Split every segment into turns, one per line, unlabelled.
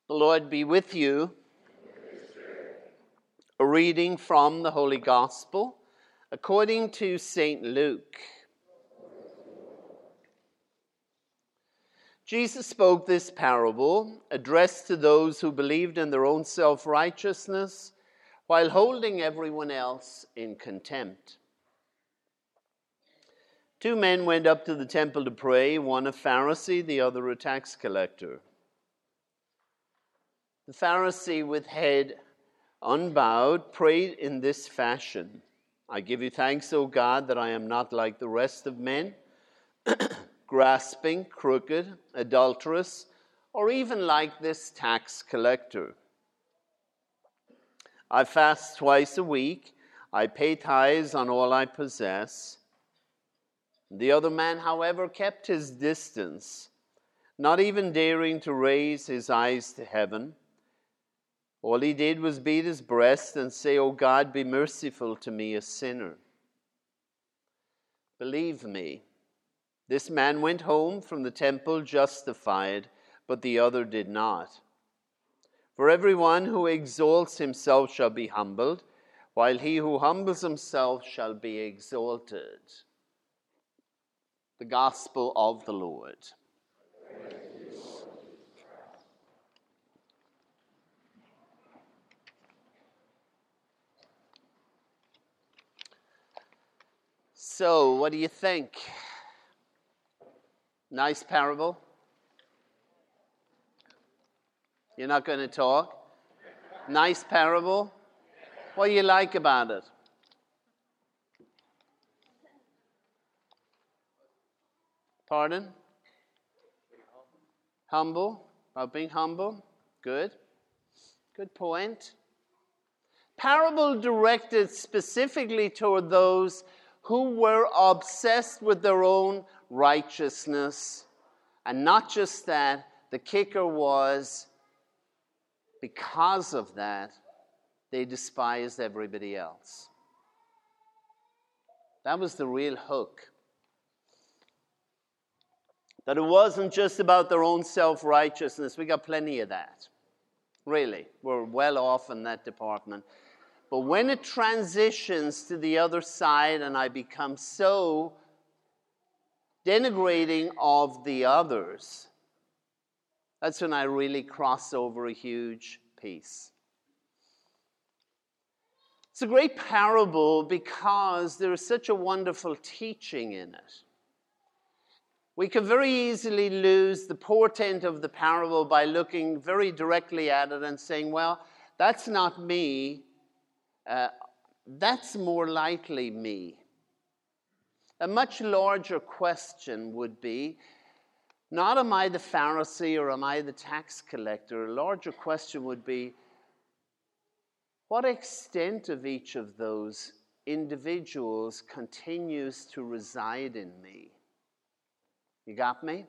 The Lord be with you. A reading from the Holy Gospel according to St. Luke. Jesus spoke this parable addressed to those who believed in their own self-righteousness while holding everyone else in contempt. Two men went up to the temple to pray, one a Pharisee, the other a tax collector. The Pharisee, with head unbowed, prayed in this fashion: I give you thanks, O God, that I am not like the rest of men, grasping, crooked, adulterous, or even like this tax collector. I fast twice a week. I pay tithes on all I possess. The other man, however, kept his distance, not even daring to raise his eyes to heaven. All he did was beat his breast and say, O God, be merciful to me, a sinner. Believe me, this man went home from the temple justified, but the other did not. For everyone who exalts himself shall be humbled, while he who humbles himself shall be exalted. The Gospel of the Lord. So, what do you think? Nice parable? You're not going to talk? Nice parable? What do you like about it? Pardon? Humble? About being humble? Good. Good point. Parable directed specifically toward those who were obsessed with their own righteousness. And not just that, the kicker was, because of that, they despised everybody else. That was the real hook. That it wasn't just about their own self-righteousness. We got plenty of that. Really, we're well off in that department. But when it transitions to the other side and I become so denigrating of the others, that's when I really cross over a huge piece. It's a great parable because there is such a wonderful teaching in it. We can very easily lose the portent of the parable by looking very directly at it and saying, well, that's not me. That's more likely me. A much larger question would be, not am I the Pharisee or am I the tax collector? A larger question would be, what extent of each of those individuals continues to reside in me? You got me?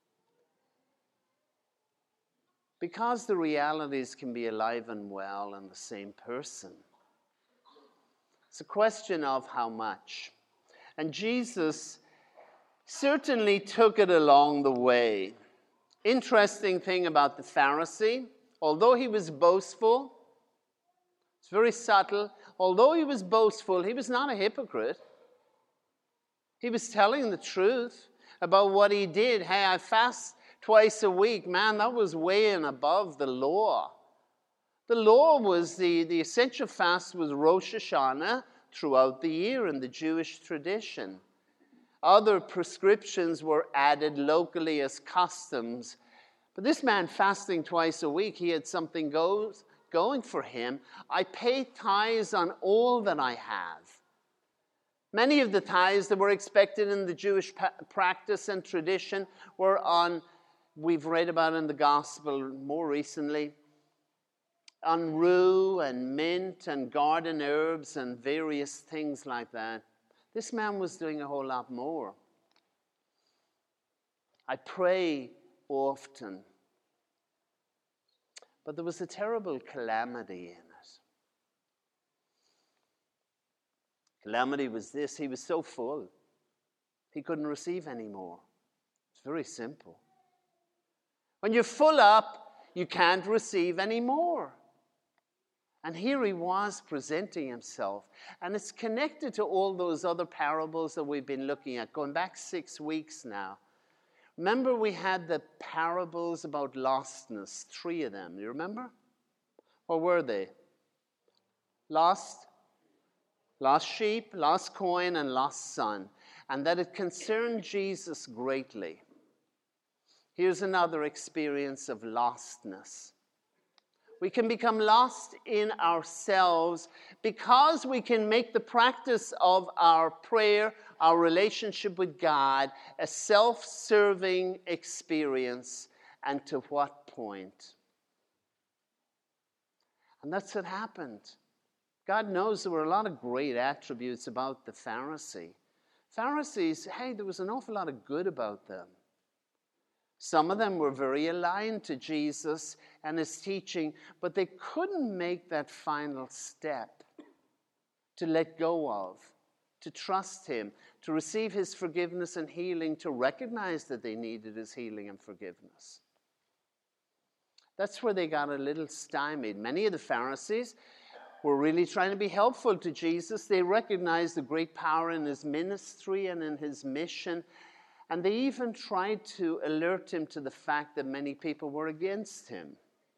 Because the realities can be alive and well in the same person. It's a question of how much. And Jesus certainly took it along the way. Interesting thing about the Pharisee, although he was boastful, it's very subtle, although he was boastful, he was not a hypocrite. He was telling the truth about what he did. Hey, I fast twice a week. Man, that was way and above the law. The law was the essential fast was Rosh Hashanah throughout the year in the Jewish tradition. Other prescriptions were added locally as customs. But this man fasting twice a week, he had something going for him. I pay tithes on all that I have. Many of the tithes that were expected in the Jewish practice and tradition were on, we've read about in the gospel more recently, on rue and mint and garden herbs and various things like that. This man was doing a whole lot more. I pray often. But there was a terrible calamity in it. Calamity was this: he was so full, he couldn't receive any more. It's very simple. When you're full up, You can't receive any more. And here he was presenting himself. And it's connected to all those other parables that we've been looking at, going back 6 weeks now. Remember, we had the parables about lostness, 3 of them. Do you remember? What were they? Lost sheep, lost coin, and lost son. And that it concerned Jesus greatly. Here's another experience of lostness. We can become lost in ourselves because we can make the practice of our prayer, our relationship with God, a self-serving experience. And to what point? And that's what happened. God knows there were a lot of great attributes about the Pharisee. Pharisees, hey, there was an awful lot of good about them. Some of them were very aligned to Jesus and his teaching, but they couldn't make that final step to let go of, to trust him, to receive his forgiveness and healing, to recognize that they needed his healing and forgiveness. That's where they got a little stymied. Many of the Pharisees were really trying to be helpful to Jesus. They recognized the great power in his ministry and in his mission. And they even tried to alert him to the fact that many people were against him.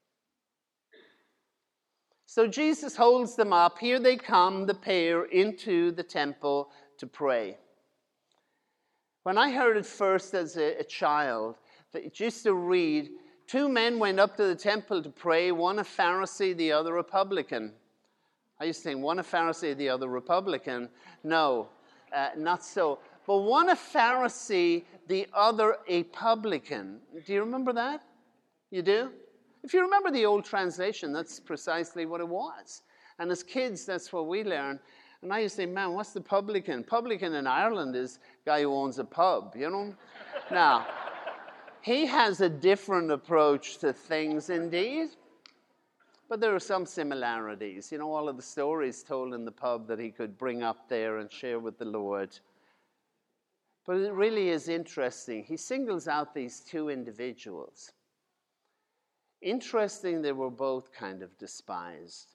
So Jesus holds them up. Here they come, the pair, into the temple to pray. When I heard it first as a child, it used to read, 2 men went up to the temple to pray, one a Pharisee, the other a publican. I used to think, one a Pharisee, the other Republican. No, not so. But one a Pharisee, the other a publican. Do you remember that? You do? If you remember the old translation, that's precisely what it was. And as kids, that's what we learned. And I used to say, man, what's the publican? Publican in Ireland is a guy who owns a pub, you know? Now, he has a different approach to things indeed. But there are some similarities. You know, all of the stories told in the pub that he could bring up there and share with the Lord. But it really is interesting. He singles out these 2 individuals. Interesting, they were both kind of despised.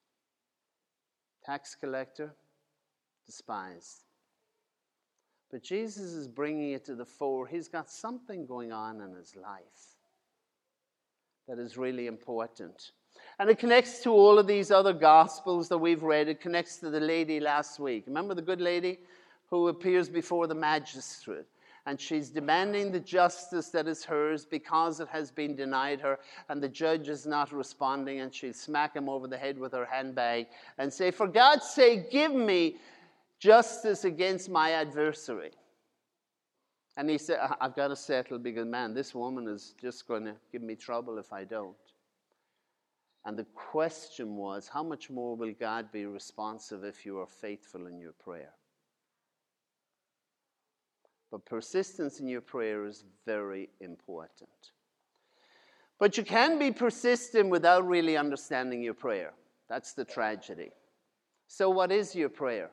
Tax collector, despised. But Jesus is bringing it to the fore. He's got something going on in his life that is really important. And it connects to all of these other Gospels that we've read. It connects to the lady last week. Remember the good lady who appears before the magistrate? And she's demanding the justice that is hers because it has been denied her. And the judge is not responding. And she'll smack him over the head with her handbag and say, for God's sake, give me justice against my adversary. And he said, I've got to settle because, man, this woman is just going to give me trouble if I don't. And the question was, how much more will God be responsive if you are faithful in your prayer? But persistence in your prayer is very important. But you can be persistent without really understanding your prayer. That's the tragedy. So what is your prayer?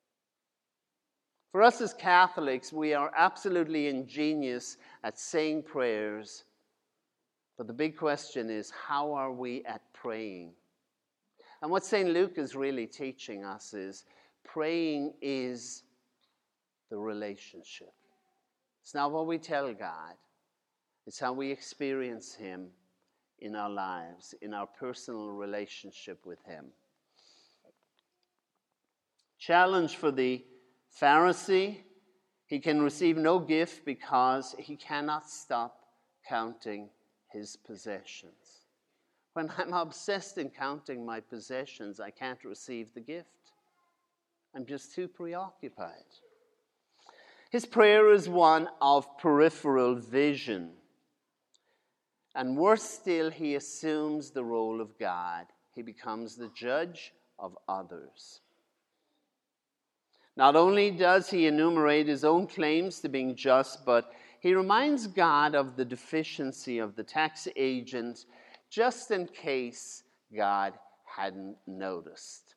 For us as Catholics, we are absolutely ingenious at saying prayers. But the big question is, how are we at praying? And what St. Luke is really teaching us is, praying is the relationship. It's not what we tell God. It's how we experience him in our lives, in our personal relationship with him. Challenge for the Pharisee: he can receive no gift because he cannot stop counting his possessions. When I'm obsessed in counting my possessions, I can't receive the gift. I'm just too preoccupied. His prayer is one of peripheral vision. And worse still, he assumes the role of God. He becomes the judge of others. Not only does he enumerate his own claims to being just, but he reminds God of the deficiency of the tax agent, just in case God hadn't noticed.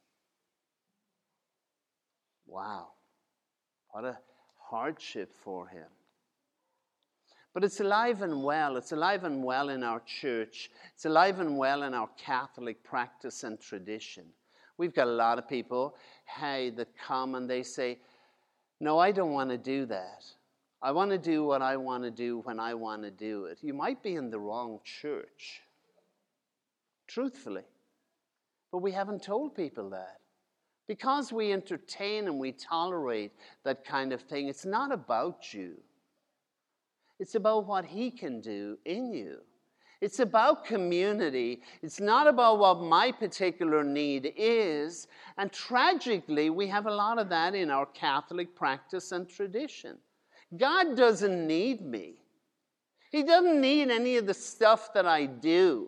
Wow, what a hardship for him. But it's alive and well. It's alive and well in our church. It's alive and well in our Catholic practice and tradition. We've got a lot of people, that come and they say, no, I don't want to do that. I want to do what I want to do when I want to do it. You might be in the wrong church, truthfully. But we haven't told people that. Because we entertain and we tolerate that kind of thing, it's not about you. It's about what He can do in you. It's about community. It's not about what my particular need is. And tragically, we have a lot of that in our Catholic practice and tradition. God doesn't need me. He doesn't need any of the stuff that I do.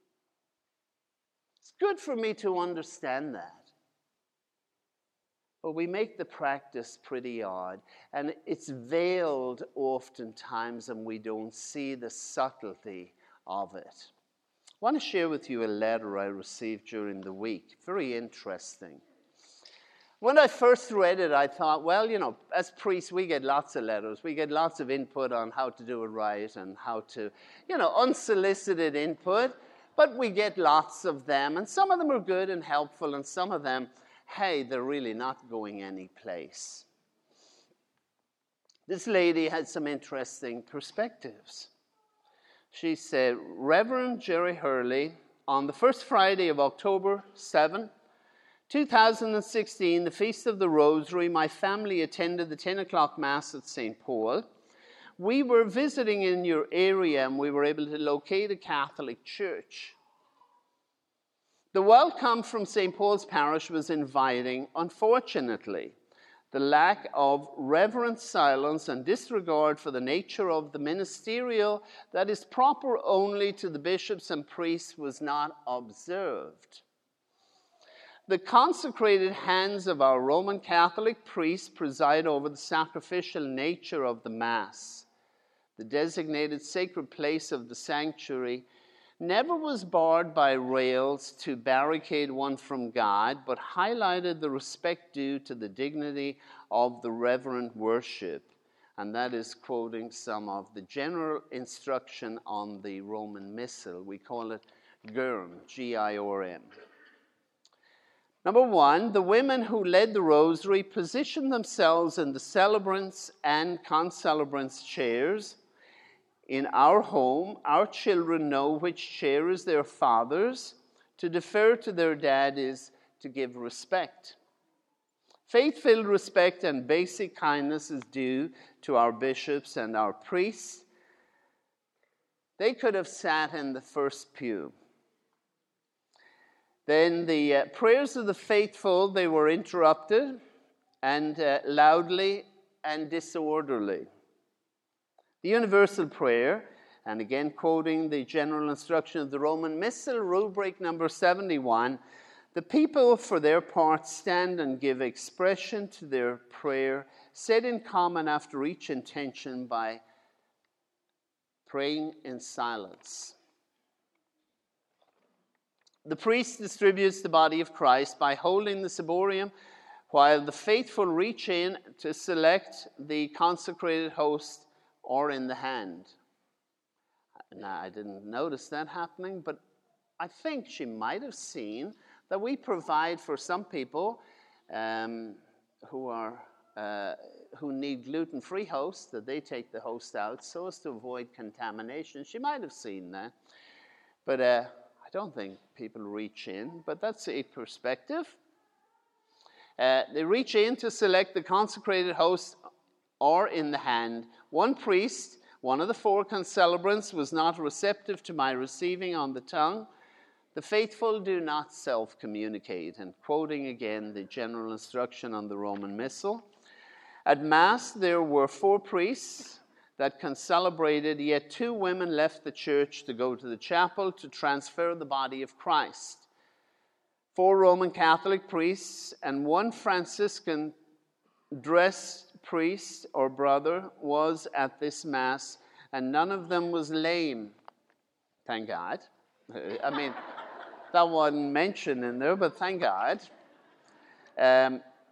It's good for me to understand that. But we make the practice pretty odd, and it's veiled oftentimes, and we don't see the subtlety of it. I want to share with you a letter I received during the week. Very interesting. When I first read it, I thought, well, as priests, we get lots of letters. We get lots of input on how to do it right and how to, unsolicited input. But we get lots of them, and some of them are good and helpful, and some of them, they're really not going any place. This lady had some interesting perspectives. She said, Reverend Jerry Hurley, on the first Friday of October 7, 2016, the Feast of the Rosary, my family attended the 10 o'clock Mass at St. Paul. We were visiting in your area and we were able to locate a Catholic church. The welcome from St. Paul's Parish was inviting. Unfortunately, the lack of reverent silence and disregard for the nature of the ministerial that is proper only to the bishops and priests was not observed. The consecrated hands of our Roman Catholic priests preside over the sacrificial nature of the Mass. The designated sacred place of the sanctuary never was barred by rails to barricade one from God, but highlighted the respect due to the dignity of the reverent worship. And that is quoting some of the general instruction on the Roman Missal. We call it GIRM, G-I-R-M. Number one, the women who led the rosary positioned themselves in the celebrants' and concelebrants' chairs. In our home, our children know which chair is their father's. To defer to their dad is to give respect. Faith-filled respect and basic kindness is due to our bishops and our priests. They could have sat in the first pew. Then the prayers of the faithful, they were interrupted and loudly and disorderly. The universal prayer, and again quoting the general instruction of the Roman Missal, rubric number 71, the people for their part stand and give expression to their prayer, said in common after each intention by praying in silence. The priest distributes the body of Christ by holding the ciborium, while the faithful reach in to select the consecrated host or in the hand. Now, I didn't notice that happening, but I think she might have seen that we provide for some people who need gluten-free hosts, that they take the host out so as to avoid contamination. She might have seen that, but I don't think people reach in, but that's a perspective. They reach in to select the consecrated host or in the hand. One priest, one of the four concelebrants, was not receptive to my receiving on the tongue. The faithful do not self-communicate. And quoting again the general instruction on the Roman Missal. At Mass, there were 4 priests that concelebrated, yet 2 women left the church to go to the chapel to transfer the body of Christ. 4 Roman Catholic priests and 1 Franciscan dressed priest or brother was at this Mass, and none of them was lame. Thank God. I mean, that wasn't mentioned in there, but thank God.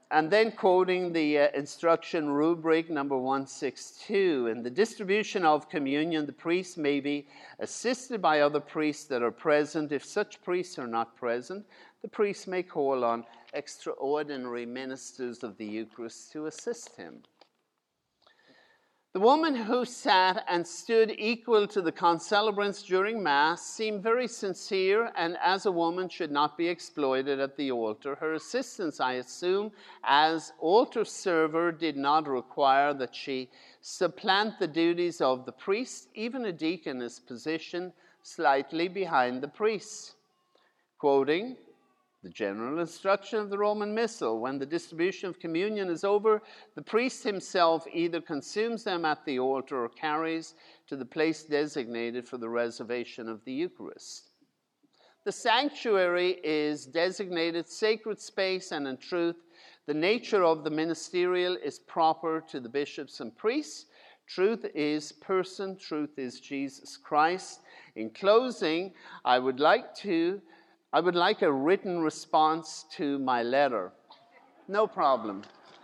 And then quoting the instruction rubric number 162, in the distribution of communion, the priest may be assisted by other priests that are present. If such priests are not present, the priest may call on extraordinary ministers of the Eucharist to assist him. The woman who sat and stood equal to the concelebrants during Mass seemed very sincere, and as a woman should not be exploited at the altar. Her assistance, I assume, as altar server did not require that she supplant the duties of the priest. Even a deacon is positioned slightly behind the priest. Quoting the general instruction of the Roman Missal, when the distribution of communion is over, the priest himself either consumes them at the altar or carries to the place designated for the reservation of the Eucharist. The sanctuary is designated sacred space, and in truth, the nature of the ministerial is proper to the bishops and priests. Truth is person, truth is Jesus Christ. In closing, I would like a written response to my letter. No problem.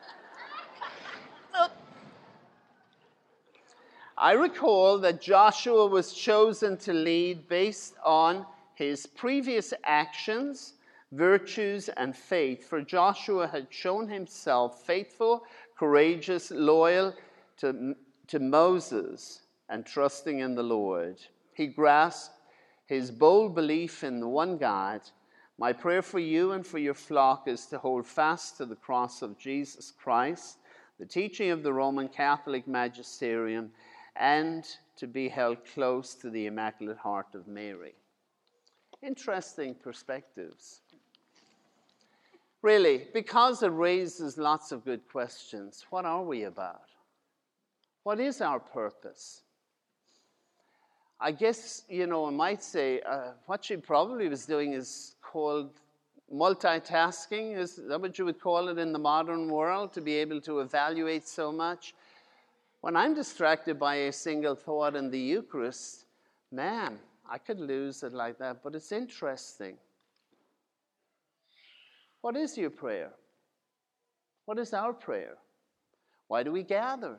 I recall that Joshua was chosen to lead based on his previous actions, virtues, and faith. For Joshua had shown himself faithful, courageous, loyal to Moses, and trusting in the Lord. He grasped his bold belief in the one God. My prayer for you and for your flock is to hold fast to the cross of Jesus Christ, the teaching of the Roman Catholic magisterium, and to be held close to the Immaculate Heart of Mary. Interesting perspectives. Really, because it raises lots of good questions. What are we about? What is our purpose? I guess, I might say what she probably was doing is called multitasking. Is that what you would call it in the modern world, to be able to evaluate so much? When I'm distracted by a single thought in the Eucharist, man, I could lose it like that, but it's interesting. What is your prayer? What is our prayer? Why do we gather?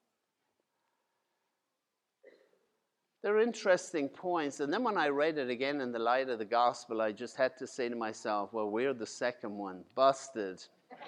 They're interesting points. And then when I read it again in the light of the gospel, I just had to say to myself, well, we're the second one. Busted.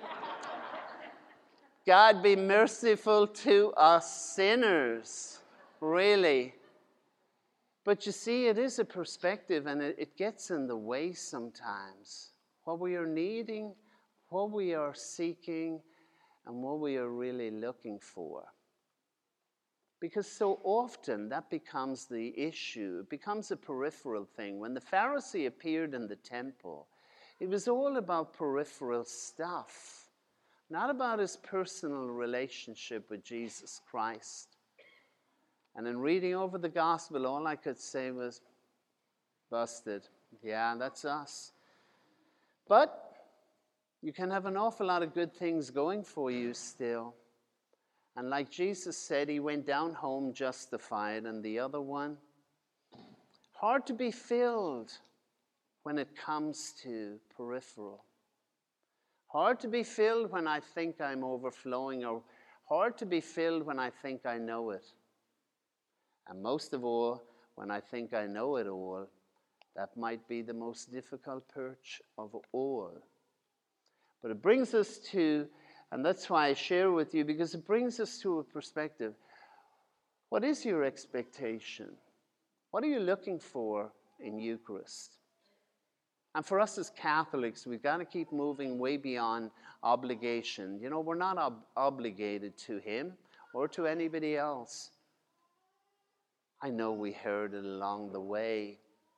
God be merciful to us sinners. Really. But you see, it is a perspective, and it gets in the way sometimes. What we are needing, what we are seeking, and what we are really looking for. Because so often that becomes the issue. It becomes a peripheral thing. When the Pharisee appeared in the temple, it was all about peripheral stuff, not about his personal relationship with Jesus Christ. And in reading over the gospel, all I could say was, busted. Yeah, that's us. But you can have an awful lot of good things going for you still. And like Jesus said, he went down home justified, and the other one, hard to be filled when it comes to peripheral. Hard to be filled when I think I'm overflowing, or hard to be filled when I think I know it. And most of all, when I think I know it all, that might be the most difficult perch of all. But it brings us to, and that's why I share with you, because it brings us to a perspective. What is your expectation? What are you looking for in Eucharist? And for us as Catholics, we've got to keep moving way beyond obligation. We're not obligated to him or to anybody else. I know we heard it along the way.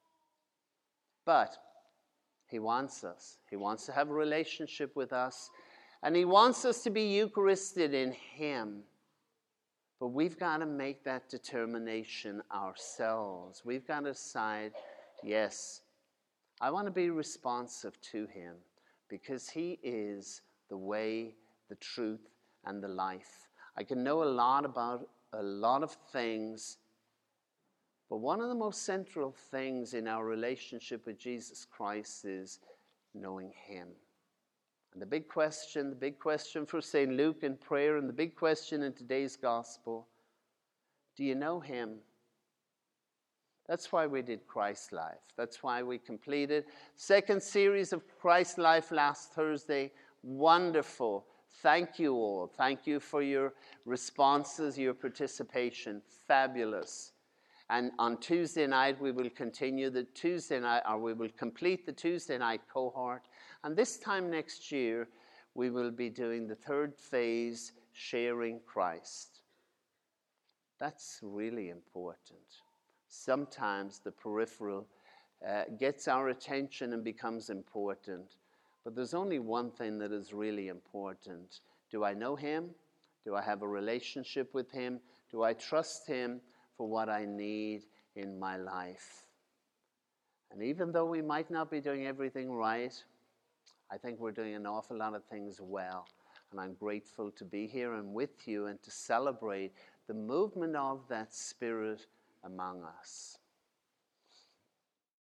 But he wants us. He wants to have a relationship with us. And he wants us to be Eucharisted in him. But we've got to make that determination ourselves. We've got to decide, yes, I want to be responsive to him because he is the way, the truth, and the life. I can know a lot about a lot of things, but one of the most central things in our relationship with Jesus Christ is knowing him. And the big question for St. Luke in prayer, and the big question in today's gospel, do you know him? That's why we did Christ Life. That's why we completed second series of Christ Life last Thursday. Wonderful. Thank you all. Thank you for your responses, your participation. Fabulous. And on Tuesday night, we will continue the Tuesday night, or we will complete the Tuesday night cohort. And this time next year, we will be doing the third phase, sharing Christ. That's really important. Sometimes the peripheral gets our attention and becomes important. But there's only one thing that is really important. Do I know him? Do I have a relationship with him? Do I trust him for what I need in my life? And even though we might not be doing everything right, I think we're doing an awful lot of things well. And I'm grateful to be here and with you and to celebrate the movement of that Spirit among us.